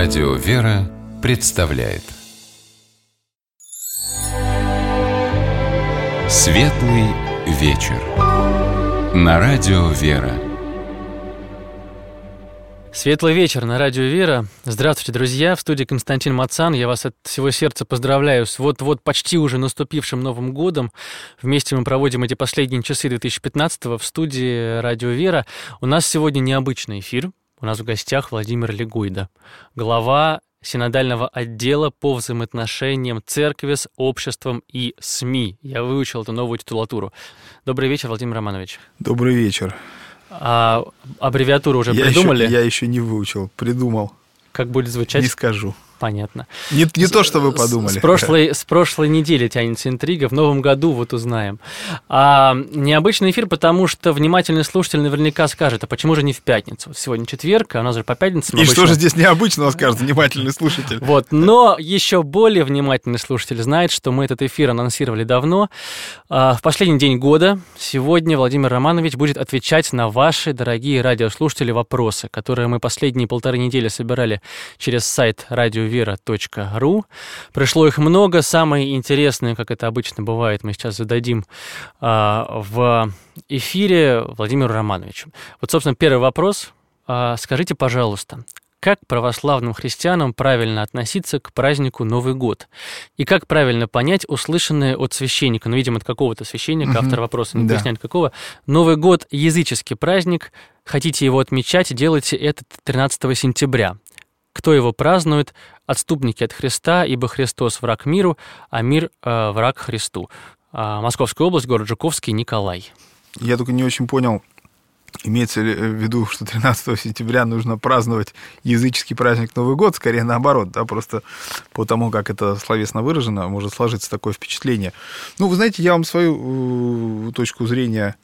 Радио «Вера» представляет Светлый вечер на Радио «Вера». Светлый вечер на Радио «Вера». Здравствуйте, друзья. В студии Константин Мацан. Я вас от всего сердца поздравляю с вот-вот почти уже наступившим Новым годом. Вместе мы проводим эти последние часы 2015-го в студии Радио «Вера». У нас сегодня необычный эфир. У нас в гостях Владимир Легойда, глава синодального отдела по взаимоотношениям церкви с обществом и СМИ. Я выучил эту новую титулатуру. Добрый вечер, Владимир Романович. Добрый вечер. А аббревиатуру уже придумали? Я еще не выучил, придумал. Как будет звучать? Не скажу. Понятно. Не то, что вы подумали. С прошлой недели тянется интрига, в новом году вот узнаем. Необычный эфир, потому что внимательный слушатель наверняка скажет, а почему же не в пятницу? Сегодня четверг, а у нас же по пятницам И обычно... что же здесь необычного, скажет внимательный слушатель? Вот, но еще более внимательный слушатель знает, что мы этот эфир анонсировали давно. В последний день года сегодня Владимир Романович будет отвечать на ваши, дорогие радиослушатели, вопросы, которые мы последние 1,5 недели собирали через сайт радиовера.ру. Пришло их много. Самые интересные, как это обычно бывает, мы сейчас зададим в эфире Владимиру Романовичу. Вот, собственно, первый вопрос. Скажите, пожалуйста, как православным христианам правильно относиться к празднику Новый год? И как правильно понять услышанное от священника, видимо, от какого-то священника, автор вопроса не поясняет какого. Новый год – языческий праздник, хотите его отмечать, делайте это 13 сентября. Кто его празднует? Отступники от Христа, ибо Христос враг миру, а мир враг Христу. Московская область, город Жуковский, Николай. Я только не очень понял, имеется ли в виду, что 13 сентября нужно праздновать языческий праздник Новый год, скорее наоборот, да, просто по тому, как это словесно выражено, может сложиться такое впечатление. Вы знаете, я вам свою точку зрения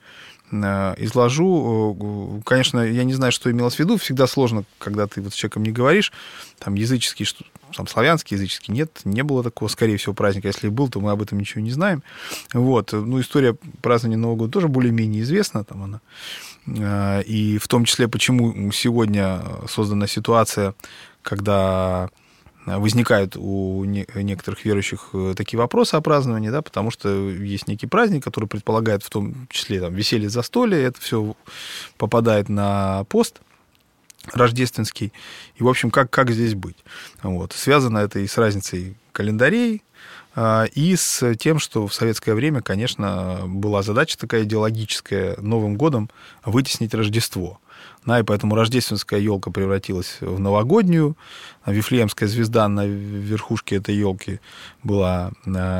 изложу. Конечно, я не знаю, что имелось в виду. Всегда сложно, когда ты вот с человеком не говоришь. Там языческий, там славянский, языческий. Нет, не было такого, скорее всего, праздника. Если и был, то мы об этом ничего не знаем. Вот. История празднования Нового года тоже более-менее известна. Там она. И в том числе, почему сегодня создана ситуация, когда возникают у некоторых верующих такие вопросы о праздновании, да, потому что есть некий праздник, который предполагает в том числе веселье, застолье, это все попадает на пост рождественский. И, в общем, как здесь быть? Вот. Связано это и с разницей календарей, и с тем, что в советское время, конечно, была задача такая идеологическая Новым годом вытеснить Рождество. И поэтому рождественская елка превратилась в новогоднюю, Вифлеемская звезда на верхушке этой елки была,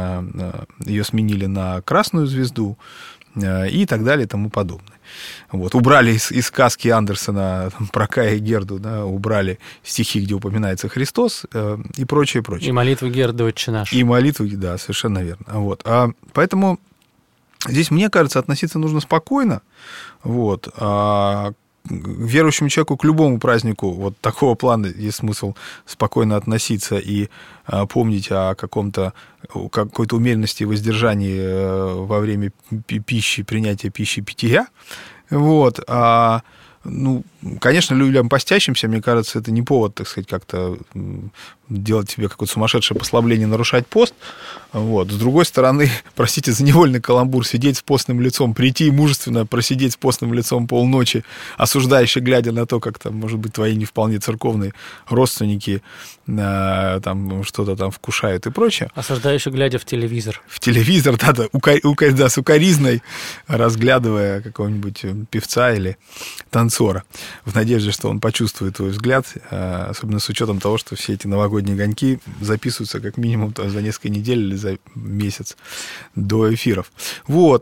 ее сменили на красную звезду и так далее и тому подобное. Вот. Убрали из сказки Андерсена про Кая и Герду, да, убрали стихи, где упоминается Христос и прочее, прочее. И молитву Герды «Отче наш». И молитву, да, совершенно верно. Вот. Поэтому здесь, мне кажется, относиться нужно спокойно. Вот. Верующему человеку к любому празднику вот такого плана есть смысл спокойно относиться и помнить о какой-то умеренности и воздержании во время пищи, принятия пищи, питья. Вот. Конечно, людям постящимся, мне кажется, это не повод, так сказать, как-то делать себе какое-то сумасшедшее послабление, нарушать пост. Вот. С другой стороны, простите за невольный каламбур, сидеть с постным лицом, прийти и мужественно просидеть с постным лицом полночи, осуждающе глядя на то, как там, может быть, твои не вполне церковные родственники там что-то там вкушают и прочее. Осуждающе глядя в телевизор. В телевизор, с укоризной, разглядывая какого-нибудь певца или танцора, в надежде, что он почувствует твой взгляд, особенно с учетом того, что все эти новогодние огоньки записываются как минимум за несколько недель или за месяц до эфиров. Вот.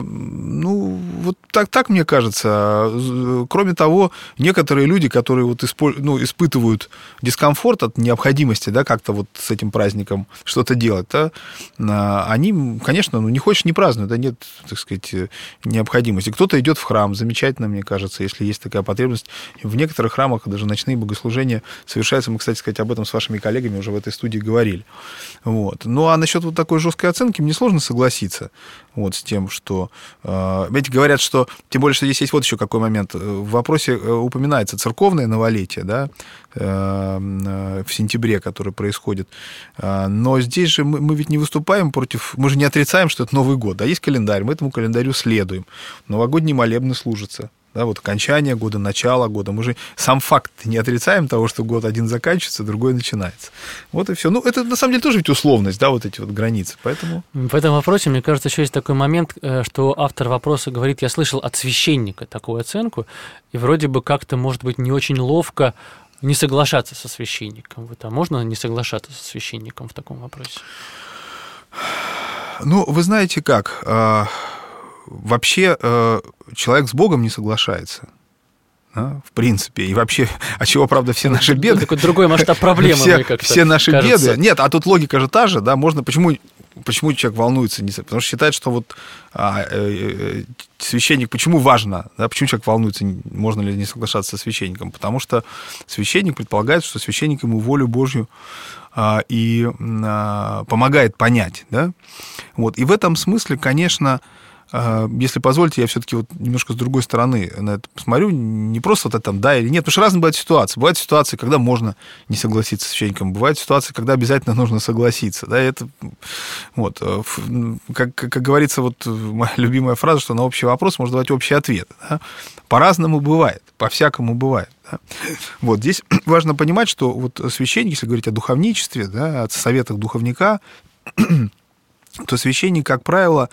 Вот так мне кажется. Кроме того, некоторые люди, которые вот испытывают дискомфорт от необходимости, да, как-то вот с этим праздником что-то делать, да, они, конечно, не хочешь, не празднуют, да, нет, так сказать, необходимости. Кто-то идет в храм, замечательно, мне кажется, если есть такая потребность, особенность. В некоторых храмах даже ночные богослужения совершаются. Мы, кстати сказать, об этом с вашими коллегами уже в этой студии говорили. Вот. Ну, а насчет вот такой жесткой оценки мне сложно согласиться вот, с тем, что... Ведь говорят, что... Тем более, что здесь есть вот еще какой момент. В вопросе упоминается церковное новолетие, да, в сентябре, которое происходит. Но здесь же мы ведь не выступаем против... Мы же не отрицаем, что это Новый год. Да, есть календарь, мы этому календарю следуем. Новогодние молебны служатся. Да, вот окончание года, начало года. Мы же сам факт не отрицаем того, что год один заканчивается, другой начинается. Вот и все. Ну, это на самом деле тоже ведь условность, да, вот эти вот границы. Поэтому... В этом вопросе, мне кажется, еще есть такой момент, что автор вопроса говорит, я слышал от священника такую оценку, и вроде бы как-то, может быть, не очень ловко не соглашаться со священником. Вот, а можно не соглашаться со священником в таком вопросе? Ну, вы знаете как... Вообще человек с Богом не соглашается, да, в принципе. И вообще, от чего, правда, все наши беды... Такой другой масштаб проблемы, мне как-то все наши кажется. беды... Нет, а тут логика же та же, да, можно... Почему человек волнуется? Потому что считает, что вот священник... Почему важно? Да, почему человек волнуется, можно ли не соглашаться со священником? Потому что священник предполагает, что священник ему волю Божью и помогает понять, да? Вот. И в этом смысле, конечно... Если позволите, я все-таки вот немножко с другой стороны на это посмотрю. Не просто вот это там да или нет, потому что разные бывают ситуации. Бывают ситуации, когда можно не согласиться с священником. Бывают ситуации, когда обязательно нужно согласиться. Да, это, вот, как говорится, вот моя любимая фраза, что на общий вопрос можно давать общий ответ. Да? По-разному бывает, по-всякому бывает. Да? Вот, здесь важно понимать, что вот священник, если говорить о духовничестве, да, о советах духовника, то священник, как правило,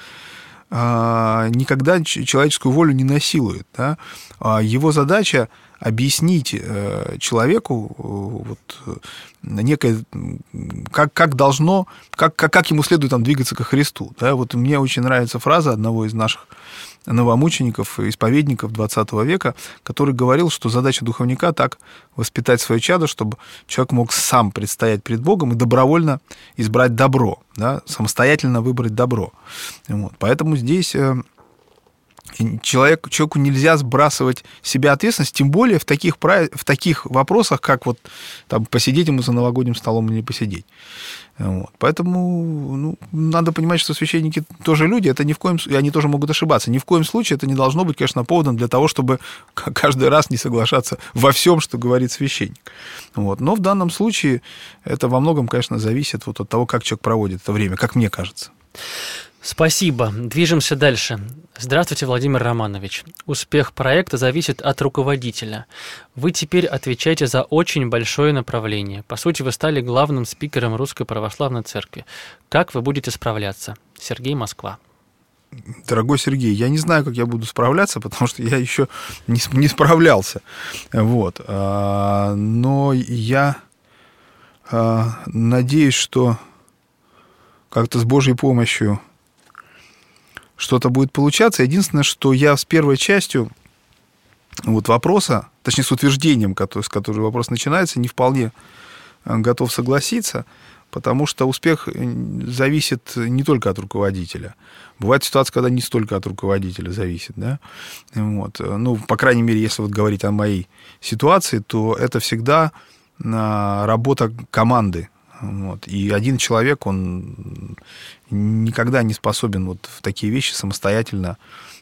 никогда человеческую волю не насилует. Да? Его задача объяснить человеку вот, некое, как должно, как ему следует там, двигаться ко Христу. Да? Вот мне очень нравится фраза одного из наших новомучеников, исповедников XX века, который говорил, что задача духовника так воспитать свое чадо, чтобы человек мог сам предстоять перед Богом и добровольно избрать добро, да, самостоятельно выбрать добро. Вот. Поэтому здесь человеку нельзя сбрасывать с себя ответственность, тем более в таких вопросах, как вот там, посидеть ему за новогодним столом или не посидеть. Вот. Поэтому надо понимать, что священники тоже люди, это ни в коем случае, они тоже могут ошибаться. Ни в коем случае это не должно быть, конечно, поводом для того, чтобы каждый раз не соглашаться во всем, что говорит священник. Вот. Но в данном случае это во многом, конечно, зависит вот от того, как человек проводит это время, как мне кажется. Спасибо. Движемся дальше. Здравствуйте, Владимир Романович. Успех проекта зависит от руководителя. Вы теперь отвечаете за очень большое направление. По сути, вы стали главным спикером Русской Православной Церкви. Как вы будете справляться? Сергей, Москва. Дорогой Сергей, я не знаю, как я буду справляться, потому что я еще не справлялся. Вот. Но я надеюсь, что как-то с Божьей помощью что-то будет получаться. Единственное, что я с первой частью вот вопроса, точнее, с утверждением, с которого вопрос начинается, не вполне готов согласиться, потому что успех зависит не только от руководителя. Бывает ситуация, когда не столько от руководителя зависит, да? Вот. Ну, по крайней мере, если вот говорить о моей ситуации, то это всегда работа команды. Вот. И один человек, он никогда не способен вот в такие вещи самостоятельно,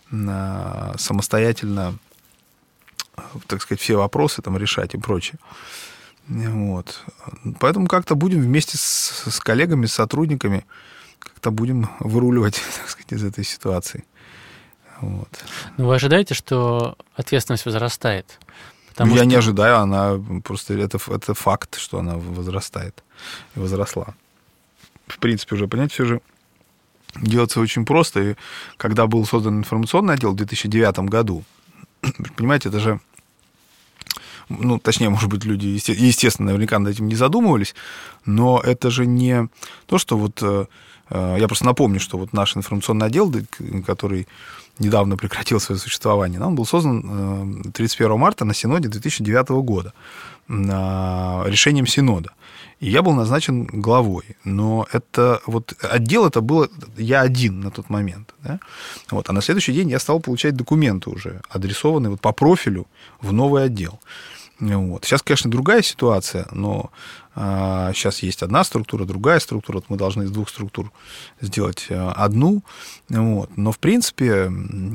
так сказать, все вопросы там решать и прочее. Вот. Поэтому как-то будем вместе с коллегами, с сотрудниками, как-то будем выруливать, так сказать, из этой ситуации. Вот. Но вы ожидаете, что ответственность возрастает? Я не ожидаю, она просто это факт, что она возрастает и возросла. В принципе, уже, понимаете, все же делается очень просто. И когда был создан информационный отдел в 2009 году, понимаете, это же, ну, точнее, может быть, люди, естественно, наверняка над этим не задумывались, но это же не то, что вот... Я просто напомню, что вот наш информационный отдел, который недавно прекратил свое существование, он был создан 31 марта на Синоде 2009 года решением Синода. И я был назначен главой. Но это вот отдел это было я один на тот момент. Да? Вот. А на следующий день я стал получать документы уже, адресованные вот по профилю в новый отдел. Вот. Сейчас, конечно, другая ситуация, но сейчас есть одна структура, другая структура. Вот мы должны из двух структур сделать одну. Вот. Но, в принципе,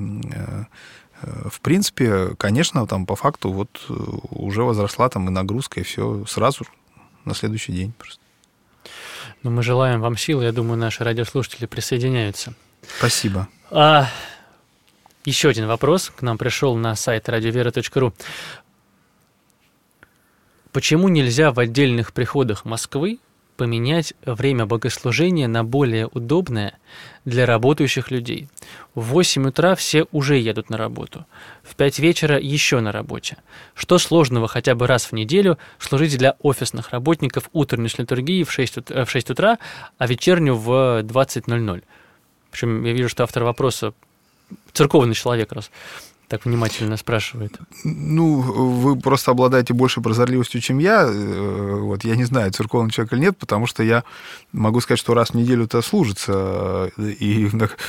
конечно, там по факту вот уже возросла там и нагрузка, и все сразу на следующий день просто. Ну, мы желаем вам силы. Я думаю, наши радиослушатели присоединяются. Спасибо. Еще один вопрос к нам пришел на сайт radiovera.ru. Почему нельзя в отдельных приходах Москвы поменять время богослужения на более удобное для работающих людей? В 8 утра все уже едут на работу, в 5 вечера еще на работе. Что сложного хотя бы раз в неделю служить для офисных работников утренней литургии в 6 утра, а вечернюю в 20:00? Причем я вижу, что автор вопроса церковный человек, раз так внимательно спрашивает. Ну, вы просто обладаете большей прозорливостью, чем я. Вот, я не знаю, церковный человек или нет, потому что я могу сказать, что раз в неделю-то служится, и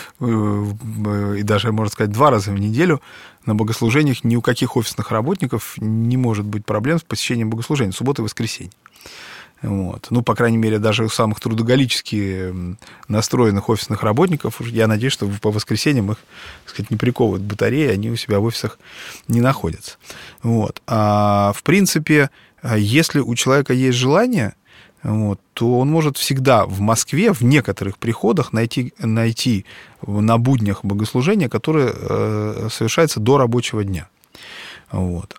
даже, можно сказать, 2 раза в неделю на богослужениях ни у каких офисных работников не может быть проблем с посещением богослужения, субботы и воскресенье. Вот. Ну, по крайней мере, даже у самых трудоголически настроенных офисных работников, я надеюсь, что по воскресеньям их, так сказать, не приковывают батареи, они у себя в офисах не находятся. Вот. А в принципе, если у человека есть желание, вот, то он может всегда в Москве, в некоторых приходах найти на буднях богослужения, которое совершается до рабочего дня. Вот.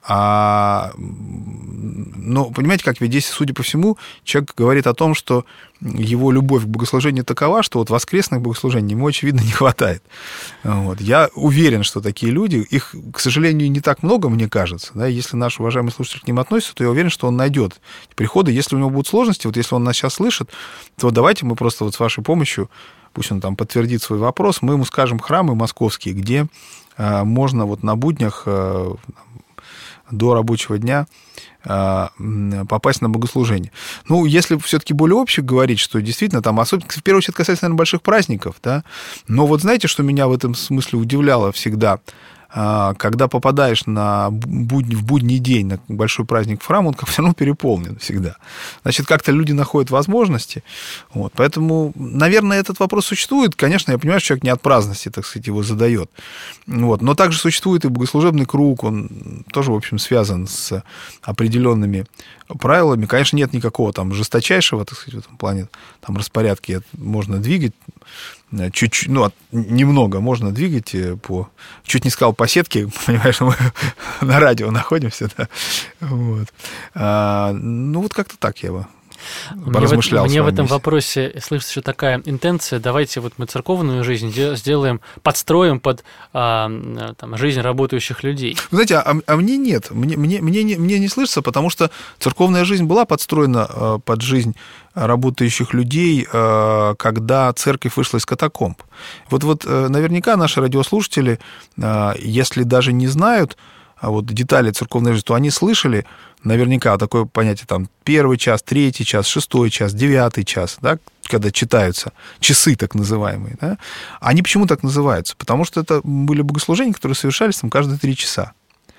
Но понимаете, как ведь здесь, судя по всему, человек говорит о том, что его любовь к богослужению такова, что вот воскресных богослужений ему, очевидно, не хватает. Вот. Я уверен, что такие люди, их, к сожалению, не так много, мне кажется. Да? Если наш уважаемый слушатель к ним относится, то я уверен, что он найдет приходы. Если у него будут сложности, вот если он нас сейчас слышит, то давайте мы просто вот с вашей помощью, пусть он там подтвердит свой вопрос, мы ему скажем храмы московские, где можно вот на буднях до рабочего дня попасть на богослужение. Ну, если все-таки более общий говорить, что действительно там, особенно, в первую очередь, касается, наверное, больших праздников, да, но вот знаете, что меня в этом смысле удивляло всегда? Когда попадаешь в будний день на большой праздник в храм, он все равно переполнен всегда. Значит, как-то люди находят возможности. Вот. Поэтому, наверное, этот вопрос существует. Конечно, я понимаю, что человек не от праздности, так сказать, его задает. Вот. Но также существует и богослужебный круг, он тоже, в общем, связан с определенными правилами. Конечно, нет никакого там жесточайшего, так сказать, в этом плане там распорядки можно двигать. Чуть-чуть, немного можно двигать чуть не сказал по сетке, понимаешь, мы на радио находимся, да, вот. Вот как-то так я бы поразмышлял. Мне в этом вопросе слышится еще такая интенция, давайте вот мы церковную жизнь подстроим под жизнь работающих людей. Знаете, а мне нет, мне не слышится, потому что церковная жизнь была подстроена под жизнь работающих людей, когда церковь вышла из катакомб. Вот наверняка наши радиослушатели, если даже не знают детали церковной жизни, то они слышали наверняка такое понятие там 1 час, 3 час, 6 час, 9 час, да, когда читаются часы так называемые. Да, они почему так называются? Потому что это были богослужения, которые совершались там каждые 3 часа.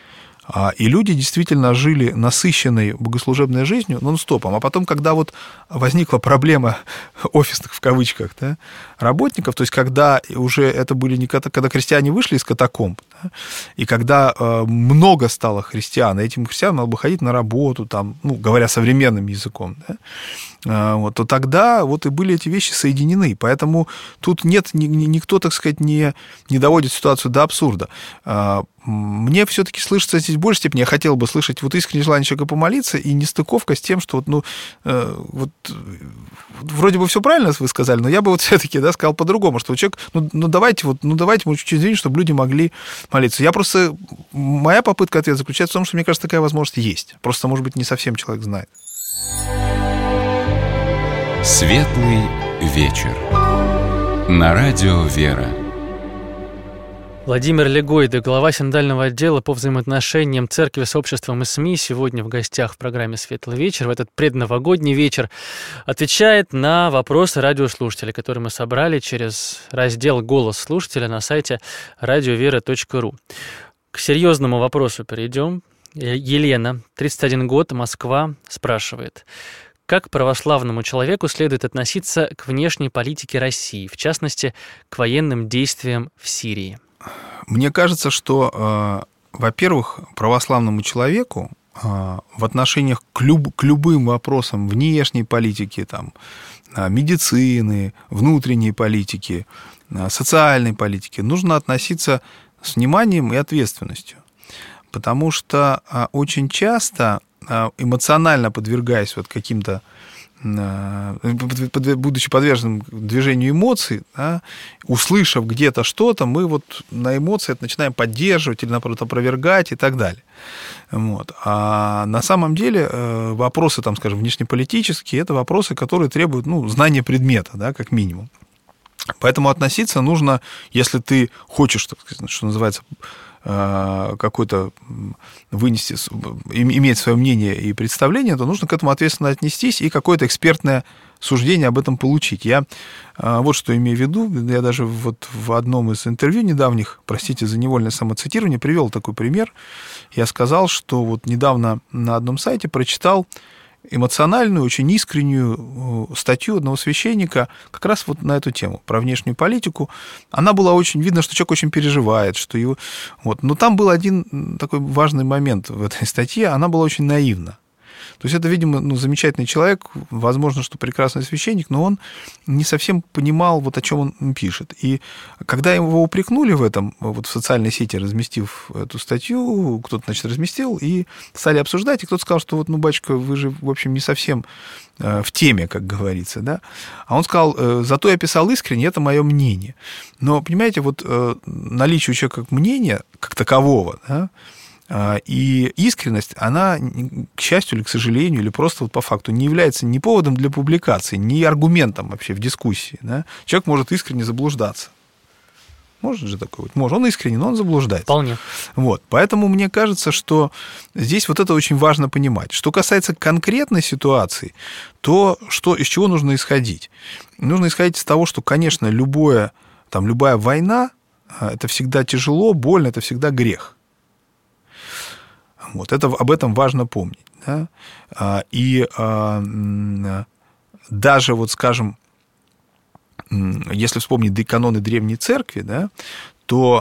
И люди действительно жили насыщенной богослужебной жизнью нон-стопом. А потом, когда вот возникла проблема офисных, в кавычках, да, работников, то есть когда уже это были не когда христиане вышли из катакомб, да, и когда много стало христиан, и этим христианам надо было ходить на работу, там, говоря современным языком, да, то тогда вот и были эти вещи соединены. Поэтому тут никто, так сказать, не доводит ситуацию до абсурда. Мне все-таки слышится здесь в большей степени, я хотел бы слышать искреннее желание человека помолиться и нестыковка с тем, что вроде бы все правильно вы сказали, но я бы все-таки сказал по-другому, что человек, давайте ему чуть-чуть извинить, чтобы люди могли молиться. Моя попытка ответа заключается в том, что мне кажется, такая возможность есть. Просто, может быть, не совсем человек знает. Светлый вечер. На радио «Вера». Владимир Легойда, глава синодального отдела по взаимоотношениям церкви с обществом и СМИ, сегодня в гостях в программе «Светлый вечер», в этот предновогодний вечер, отвечает на вопросы радиослушателей, которые мы собрали через раздел «Голос слушателя» на сайте radiovera.ru. К серьезному вопросу перейдем. Елена, 31 год, Москва, спрашивает: как православному человеку следует относиться к внешней политике России, в частности, к военным действиям в Сирии? Мне кажется, что, во-первых, православному человеку в отношениях к любым вопросам внешней политики, там, медицины, внутренней политики, социальной политики нужно относиться с вниманием и ответственностью. Потому что очень часто, эмоционально подвергаясь вот каким-то, будучи подверженным движению эмоций, да, услышав где-то что-то, мы вот на эмоции это начинаем поддерживать или, наоборот, опровергать и так далее. Вот. А на самом деле вопросы, там, скажем, внешнеполитические, это вопросы, которые требуют, знания предмета, да, как минимум. Поэтому относиться нужно, если ты хочешь, так сказать, что называется, какой-то вынести, иметь свое мнение и представление, то нужно к этому ответственно отнестись и какое-то экспертное суждение об этом получить. Я вот что имею в виду, я даже вот в одном из интервью недавних, простите за невольное самоцитирование, привел такой пример. Я сказал, что вот недавно на одном сайте прочитал эмоциональную, очень искреннюю статью одного священника как раз вот на эту тему, про внешнюю политику. Она была очень... Видно, что человек очень переживает, что его... Вот. Но там был один такой важный момент в этой статье, она была очень наивна. То есть это, видимо, замечательный человек, возможно, что прекрасный священник, но он не совсем понимал, вот о чем он пишет. И когда его упрекнули в этом, вот в социальной сети, разместив эту статью, кто-то, значит, разместил, и стали обсуждать, и кто-то сказал, что вот, батюшка, вы же, в общем, не совсем в теме, как говорится, да. А он сказал: зато я писал искренне, это мое мнение. Но, понимаете, вот наличие у человека мнения, как такового, да, и искренность, она, к счастью или к сожалению, или просто вот по факту, не является ни поводом для публикации, ни аргументом вообще в дискуссии. Да? Человек может искренне заблуждаться. Может же такое быть? Может. Он искренне, но он заблуждается. Вполне. Вот. Поэтому мне кажется, что здесь вот это очень важно понимать. Что касается конкретной ситуации, то из чего нужно исходить? Нужно исходить из того, что, конечно, любая война, это всегда тяжело, больно, это всегда грех. Вот, об этом важно помнить. Да? И даже, вот, скажем, если вспомнить каноны Древней Церкви, да, то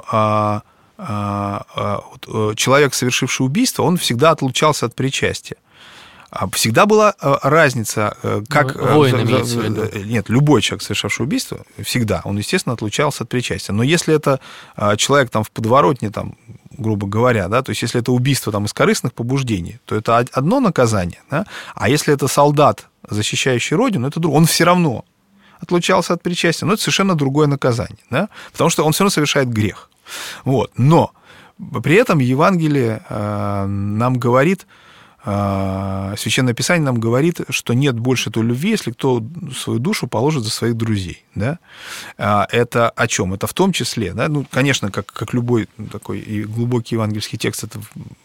человек, совершивший убийство, он всегда отлучался от причастия. Всегда была разница, как... Воин имеется в виду. Нет, любой человек, совершавший убийство, всегда, он, естественно, отлучался от причастия. Но если это человек там в подворотне, там, грубо говоря, да, то есть если это убийство там из корыстных побуждений, то это одно наказание, да, а если это солдат, защищающий Родину, это другое. Он все равно отлучался от причастия, но это совершенно другое наказание, да, потому что он все равно совершает грех. Вот. Но при этом Евангелие нам говорит, Священное Писание нам говорит, что нет больше той любви, если кто свою душу положит за своих друзей. Да? Это о чем? Это в том числе, да? Конечно, как любой такой и глубокий евангельский текст, это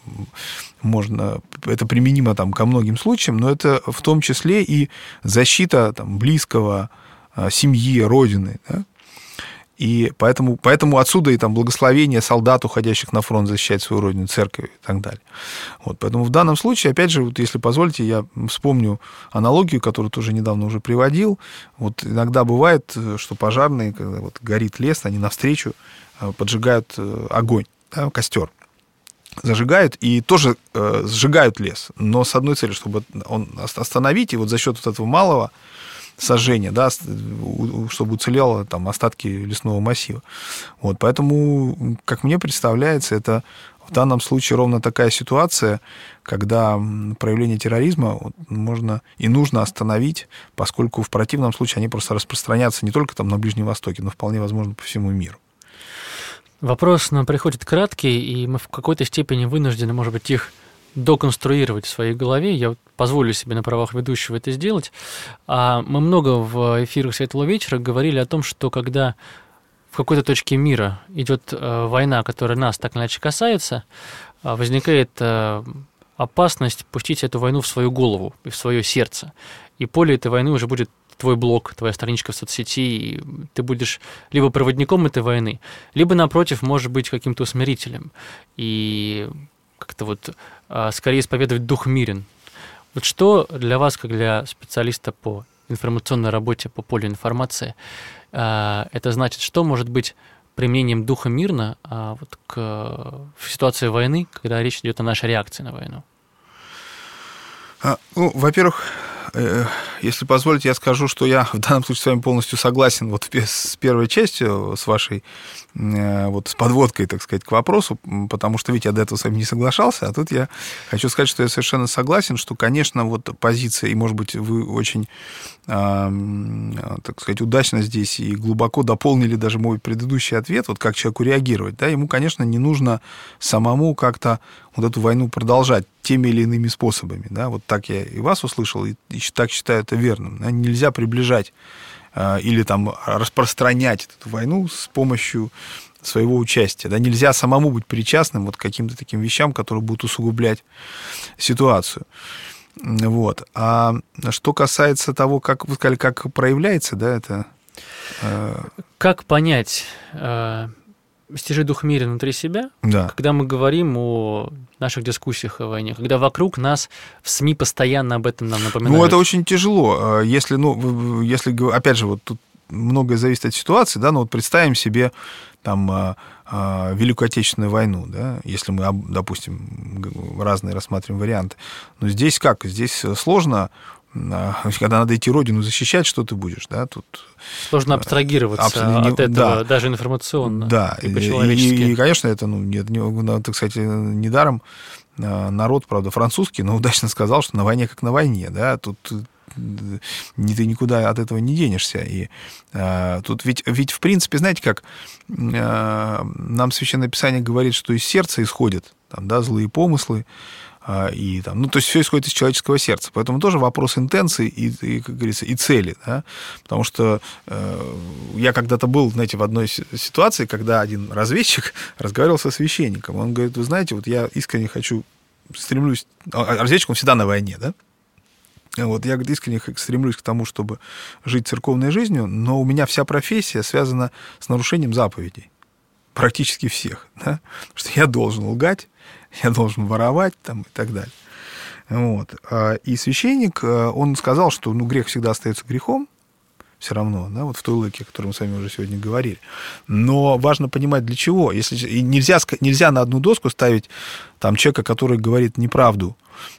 применимо там, ко многим случаям, но это в том числе и защита там, близкого, семьи, родины. Да? И поэтому отсюда и там благословение солдат, уходящих на фронт, защищать свою родину, церковь и так далее. Вот, поэтому в данном случае, опять же, вот, если позволите, я вспомню аналогию, которую тоже недавно уже приводил. Вот иногда бывает, что пожарные, когда вот горит лес, они навстречу поджигают огонь, да, костер. Зажигают и тоже сжигают лес, но с одной целью, чтобы он остановить, и вот за счет вот этого малого сожжения, да, чтобы уцелело там остатки лесного массива. Вот, поэтому, как мне представляется, это в данном случае ровно такая ситуация, когда проявление терроризма можно и нужно остановить, поскольку в противном случае они просто распространятся не только там на Ближнем Востоке, но вполне возможно по всему миру. Вопрос нам приходит краткий, и мы в какой-то степени вынуждены, может быть, их доконструировать в своей голове. Я позволю себе на правах ведущего это сделать. Мы много в эфирах «Светлого вечера» говорили о том, что когда в какой-то точке мира идет война, которая нас так или иначе касается, возникает опасность пустить эту войну в свою голову и в свое сердце. И поле этой войны уже будет твой блог, твоя страничка в соцсети, и ты будешь либо проводником этой войны, либо, напротив, может быть каким-то усмирителем. И как-то вот скорее исповедовать дух мирен. Вот что для вас, как для специалиста по информационной работе, по полю информации, это значит, что может быть применением духа мирно вот в ситуации войны, когда речь идет о нашей реакции на войну? Ну, во-первых, если позволите, я скажу, что я в данном случае с вами полностью согласен вот с первой частью, с вашей, вот с подводкой, так сказать, к вопросу, потому что, видите, я до этого с вами не соглашался, а тут я хочу сказать, что я совершенно согласен, что, конечно, вот позиция, и, может быть, вы очень, так сказать, удачно здесь и глубоко дополнили даже мой предыдущий ответ, вот как человеку реагировать, да, ему, конечно, не нужно самому как-то вот эту войну продолжать теми или иными способами, да, вот так я и вас услышал, и так считаю это верным. Да? Нельзя приближать или там распространять эту войну с помощью своего участия. Да? Нельзя самому быть причастным вот к каким-то таким вещам, которые будут усугублять ситуацию. Вот. А что касается того, как вы сказали, как проявляется, да, это... Как понять... стяжи дух мира внутри себя, да. Когда мы говорим о наших дискуссиях о войне, когда вокруг нас в СМИ постоянно об этом нам напоминают. Ну, это очень тяжело. Если, опять же, вот тут многое зависит от ситуации, да, но вот представим себе там Великую Отечественную войну, да, если мы, допустим, разные рассматриваем варианты. Но здесь как? Здесь сложно, когда надо идти родину защищать, что ты будешь, да, тут... Сложно абстрагироваться от этого, да, даже информационно, да, и по-человечески. И, конечно, это, так сказать, недаром народ, правда, французский, но удачно сказал, что на войне как на войне, да, тут ты никуда от этого не денешься. И тут ведь в принципе, знаете как, нам Священное Писание говорит, что из сердца исходят там, да, злые помыслы, и там, то есть все исходит из человеческого сердца. Поэтому тоже вопрос интенции и как говорится, и цели. Да? Потому что я когда-то был, знаете, в одной ситуации, когда один разведчик разговаривал со священником. Он говорит, вы знаете, вот я искренне стремлюсь... Разведчик, он всегда на войне, да? Вот, я, говорит, искренне стремлюсь к тому, чтобы жить церковной жизнью, но у меня вся профессия связана с нарушением заповедей. Практически всех. Да? Потому что я должен лгать, я должен воровать там, и так далее. Вот. И священник, он сказал, что грех всегда остается грехом, все равно, да, вот в той логике, о которой мы с вами уже сегодня говорили. Но важно понимать, для чего. И нельзя на одну доску ставить там, человека, который говорит неправду,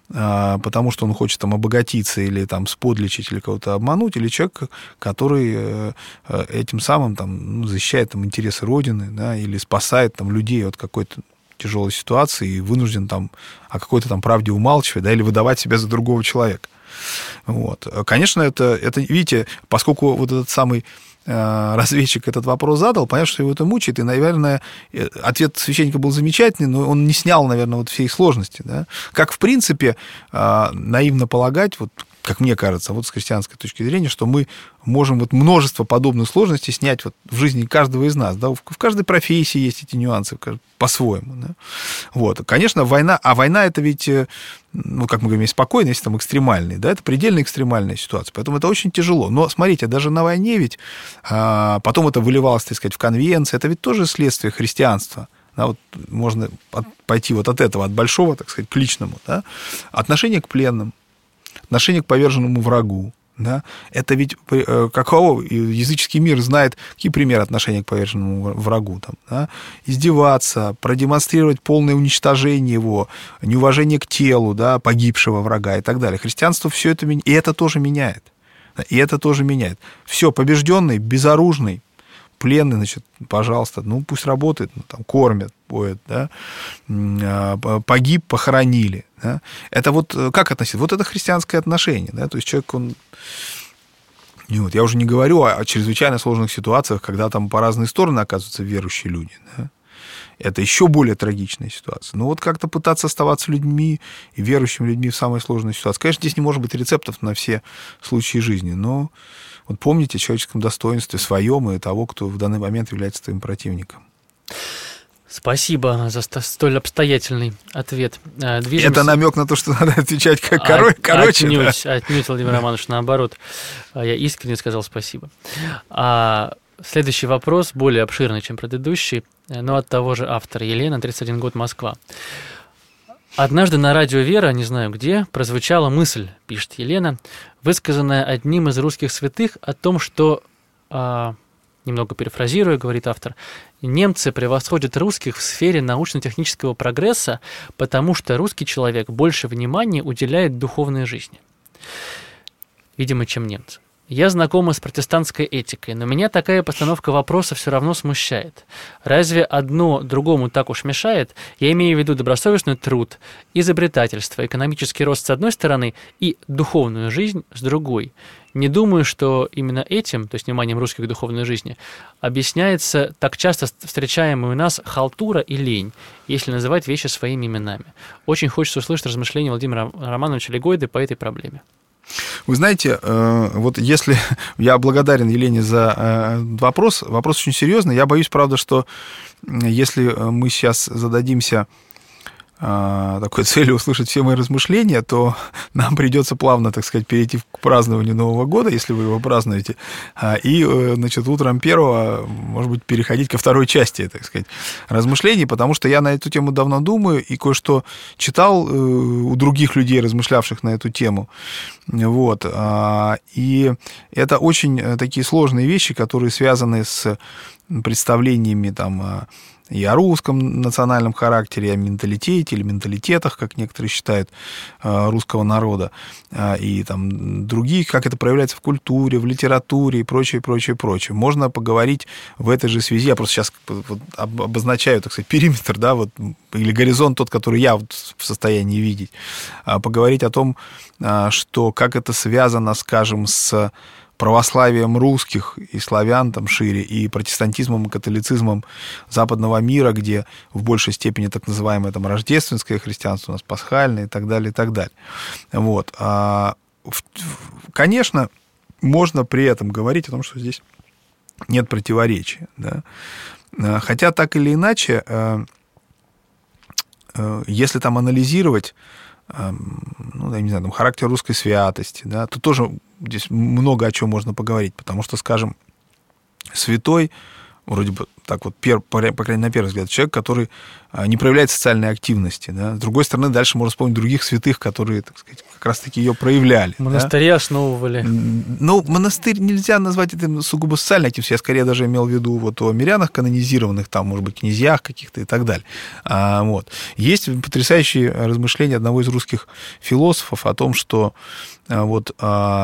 потому что он хочет там, обогатиться или там, сподличить, или кого-то обмануть, или человек, который этим самым там, защищает там, интересы Родины, да, или спасает там, людей от какой-то тяжелой ситуации и вынужден там, о какой-то там правде умалчивать, да, или выдавать себя за другого человека. Вот. Конечно, это, видите, поскольку вот этот самый разведчик этот вопрос задал, понятно, что его это мучает, и, наверное, ответ священника был замечательный, но он не снял, наверное, вот всей сложности. Да? Как, в принципе, наивно полагать, вот, как мне кажется, вот с христианской точки зрения, что мы можем вот множество подобных сложностей снять вот в жизни каждого из нас. Да? В каждой профессии есть эти нюансы по-своему. Да? Вот. Конечно, война, а война это ведь, ну, как мы говорим, спокойная, если там экстремальная, да, это предельно экстремальная ситуация, поэтому это очень тяжело. Но смотрите, даже на войне ведь потом это выливалось, так сказать, в конвенции, это ведь тоже следствие христианства. Да, вот можно пойти вот от этого, от большого, так сказать, к личному. Да? Отношение к пленным, отношение к поверженному врагу. Да? Это ведь каково языческий мир знает, какие примеры отношения к поверженному врагу. Там, да? Издеваться, продемонстрировать полное уничтожение его, неуважение к телу, да, погибшего врага и так далее. Христианство все это меняет, и это тоже меняет. И это тоже меняет. Все, побежденный, безоружный, пленный, значит, пожалуйста, ну, пусть работает, ну, там, кормят, поят, да, погиб, похоронили, да. Это вот как относиться? Вот это христианское отношение, да, то есть человек, он... Вот, я уже не говорю о чрезвычайно сложных ситуациях, когда там по разные стороны оказываются верующие люди, да. это еще более трагичная ситуация. Но вот как-то пытаться оставаться людьми и верующими людьми в самой сложной ситуации. Конечно, здесь не может быть рецептов на все случаи жизни, но вот помните о человеческом достоинстве своем и того, кто в данный момент является твоим противником. Спасибо за столь обстоятельный ответ. Движемся... Это намек на то, что надо отвечать как короче. Отнюдь, Владимир Романович, наоборот. Я искренне сказал спасибо. Следующий вопрос более обширный, чем предыдущий, но от того же автора. Елена, 31 год, Москва. Однажды на радио «Вера», не знаю где, прозвучала мысль, пишет Елена, высказанная одним из русских святых о том, что... Немного перефразируя, говорит автор, немцы превосходят русских в сфере научно-технического прогресса, потому что русский человек больше внимания уделяет духовной жизни. Видимо, чем немцы. Я знакома с протестантской этикой, но меня такая постановка вопроса все равно смущает. Разве одно другому так уж мешает? Я имею в виду добросовестный труд, изобретательство, экономический рост с одной стороны и духовную жизнь с другой. Не думаю, что именно этим, то есть вниманием русских к духовной жизни, объясняется так часто встречаемая у нас халтура и лень, если называть вещи своими именами. Очень хочется услышать размышления Владимира Романовича Легойды по этой проблеме. Вы знаете, вот если я благодарен Елене за вопрос очень серьезный. Я боюсь, правда, что если мы сейчас зададимся такой целью услышать все мои размышления, то нам придется плавно, так сказать, перейти к празднованию Нового года, если вы его празднуете, и, значит, утром 1-го, может быть, переходить ко второй части, так сказать, размышлений, потому что я на эту тему давно думаю и кое-что читал у других людей, размышлявших на эту тему. Вот. И это очень такие сложные вещи, которые связаны с представлениями там и о русском национальном характере, и о менталитете или менталитетах, как некоторые считают, русского народа, и там других, как это проявляется в культуре, в литературе и прочее, прочее, прочее. Можно поговорить в этой же связи, я просто сейчас вот обозначаю, так сказать, периметр, да, вот, или горизонт тот, который я вот в состоянии видеть, поговорить о том, что как это связано, скажем, с православием русских и славян там шире, и протестантизмом, и католицизмом западного мира, где в большей степени так называемое там рождественское христианство у нас пасхальное и так далее, и так далее. Вот. Конечно, можно при этом говорить о том, что здесь нет противоречия. Да? Хотя так или иначе, если там анализировать, ну, я не знаю, там, характер русской святости, да, то тоже здесь много о чем можно поговорить, потому что, скажем, святой, вроде бы так вот, по крайней мере, на первый взгляд, человек, который не проявляет социальной активности. Да? С другой стороны, дальше можно вспомнить других святых, которые, так сказать, как раз-таки ее проявляли. Монастыри основывали. Ну, монастырь нельзя назвать это сугубо социальной активностью. Я скорее даже имел в виду вот о мирянах канонизированных, там, может быть, князьях каких-то и так далее. Вот. Есть потрясающие размышления одного из русских философов о том, что вот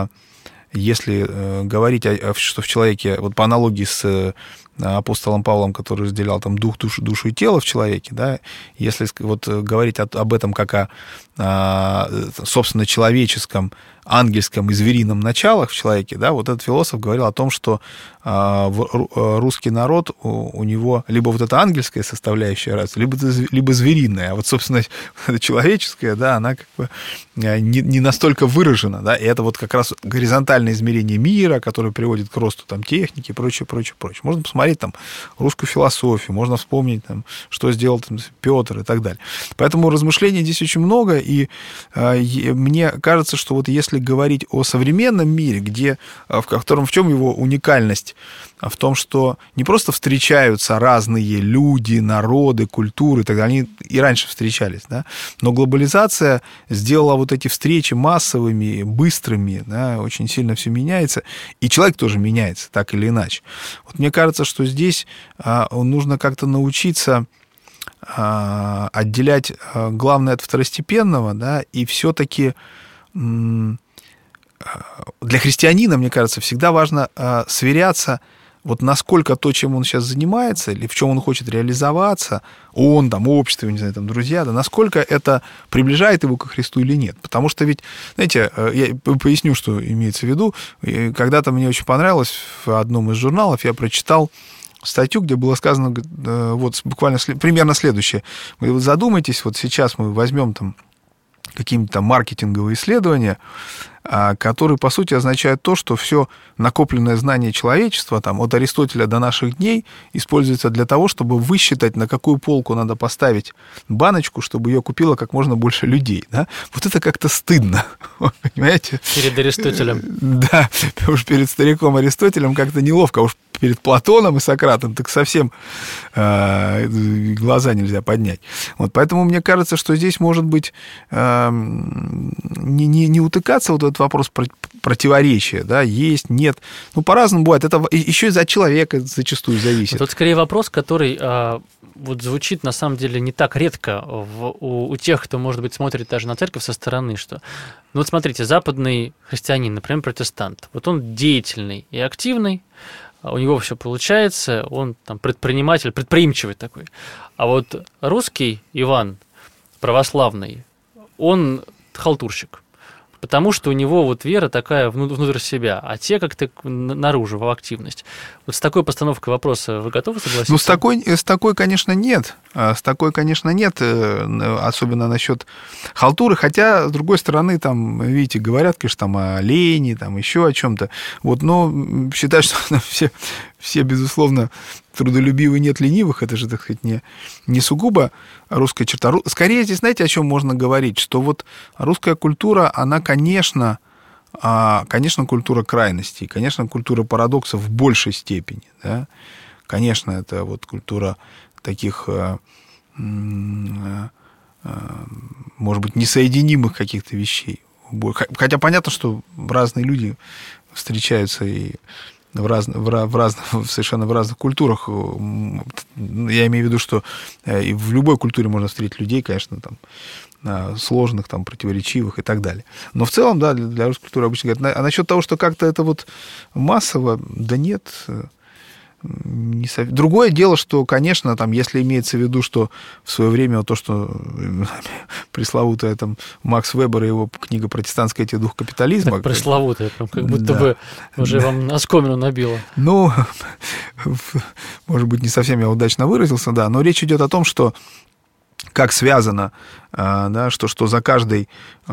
если говорить, что в человеке, вот по аналогии с апостолом Павлом, который разделял там дух, душу и тело в человеке, да, если вот говорить об этом как о, собственно, человеческом, ангельском и зверином началах в человеке, да, вот этот философ говорил о том, что русский народ, у него либо вот эта ангельская составляющая расы, либо звериная, а вот, собственно, эта человеческая, да, она как бы не настолько выражена, да, и это вот как раз горизонтальное измерение мира, которое приводит к росту там техники и прочее, прочее, прочее. Можно посмотреть там русскую философию, можно вспомнить там, что сделал там Петр и так далее. Поэтому размышлений здесь очень много, и мне кажется, что вот если говорить о современном мире, в котором в чем его уникальность? В том, что не просто встречаются разные люди, народы, культуры, тогда они и раньше встречались, да, но глобализация сделала вот эти встречи массовыми, быстрыми, да, очень сильно все меняется, и человек тоже меняется, так или иначе. Вот мне кажется, что здесь нужно как-то научиться отделять главное от второстепенного, да, и все-таки для христианина, мне кажется, всегда важно сверяться, вот насколько то, чем он сейчас занимается, или в чем он хочет реализоваться, он, там, общество, не знаю, там, друзья, да, насколько это приближает его ко Христу или нет. Потому что ведь, знаете, я поясню, что имеется в виду. Когда-то мне очень понравилось, в одном из журналов я прочитал статью, где было сказано вот буквально примерно следующее. Вы вот задумайтесь, вот сейчас мы возьмем там какие-нибудь там маркетинговые исследования, которые, по сути, означают то, что все накопленное знание человечества, там, от Аристотеля до наших дней, используется для того, чтобы высчитать, на какую полку надо поставить баночку, чтобы ее купило как можно больше людей. Да? Вот это как-то стыдно, понимаете? Перед Аристотелем. Да, уж перед стариком Аристотелем как-то неловко, уж перед Платоном и Сократом так совсем глаза нельзя поднять. Вот, поэтому мне кажется, что здесь, может быть, не утыкаться вот этот вопрос противоречия, да, есть, нет. Ну, по-разному бывает. Это еще и от человека зачастую зависит. Тут скорее вопрос, который вот звучит, на самом деле, не так редко у тех, кто, может быть, смотрит даже на церковь со стороны, что... Ну, вот смотрите, западный христианин, например, протестант, вот он деятельный и активный, у него все получается, он там предприниматель, предприимчивый такой. А вот русский Иван, православный, он халтурщик. Потому что у него вот вера такая внутрь себя, а те как-то наружу, в активность. Вот с такой постановкой вопроса вы готовы согласиться? Ну, с такой, конечно, нет. С такой, конечно, нет, особенно насчет халтуры. Хотя, с другой стороны, там, видите, говорят, конечно, там о лени, там еще о чем-то. Вот, но считать, что все, безусловно, трудолюбивые, нет ленивых, это же, так сказать, не сугубо русская черта. Скорее, здесь, знаете, о чем можно говорить? Что вот русская культура, она, конечно, культура крайностей, конечно, культура парадоксов в большей степени. Да? Конечно, это вот культура таких, может быть, несоединимых каких-то вещей. Хотя понятно, что разные люди встречаются и совершенно в разных культурах. Я имею в виду, что и в любой культуре можно встретить людей, конечно, там, сложных, там, противоречивых и так далее. Но в целом, да, для русской культуры обычно говорят. А насчет того, что как-то это вот массово, да нет. Другое дело, что, конечно, там, если имеется в виду, что в свое время вот то, что пресловутая там Макс Вебер и его книга «Протестантская этих дух капитализма». Так пресловутая, прям как будто бы уже вам оскомину набило. Ну, может быть, не совсем я удачно выразился, да, но речь идет о том, что как связано, да, что за каждой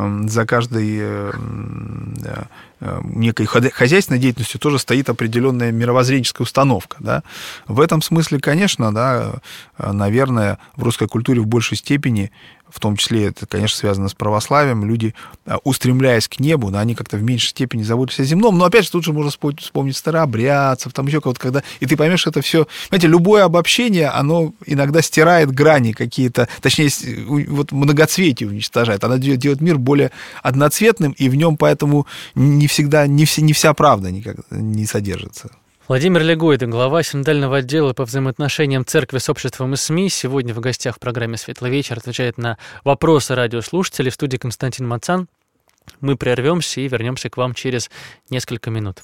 некой хозяйственной деятельностью тоже стоит определенная мировоззренческая установка. Да. В этом смысле, конечно, да, наверное, в русской культуре в большей степени, в том числе это, конечно, связано с православием, люди, устремляясь к небу, да, они как-то в меньшей степени заботятся о земном. Но, опять же, тут же можно вспомнить старообрядцев, там еще кого-то, когда... И ты поймешь, что это все... Знаете, любое обобщение, оно иногда стирает грани какие-то, точнее, вот многоцветие уничтожает. Оно делает мир более одноцветным, и в нем поэтому не вся правда никогда не содержится. Владимир Легойда, глава синодального отдела по взаимоотношениям церкви с обществом и СМИ, сегодня в гостях в программе «Светлый вечер», отвечает на вопросы радиослушателей. В студии Константин Мацан. Мы прервемся и вернемся к вам через несколько минут.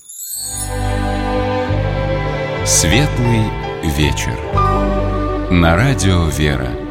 «Светлый вечер» на радио «Вера».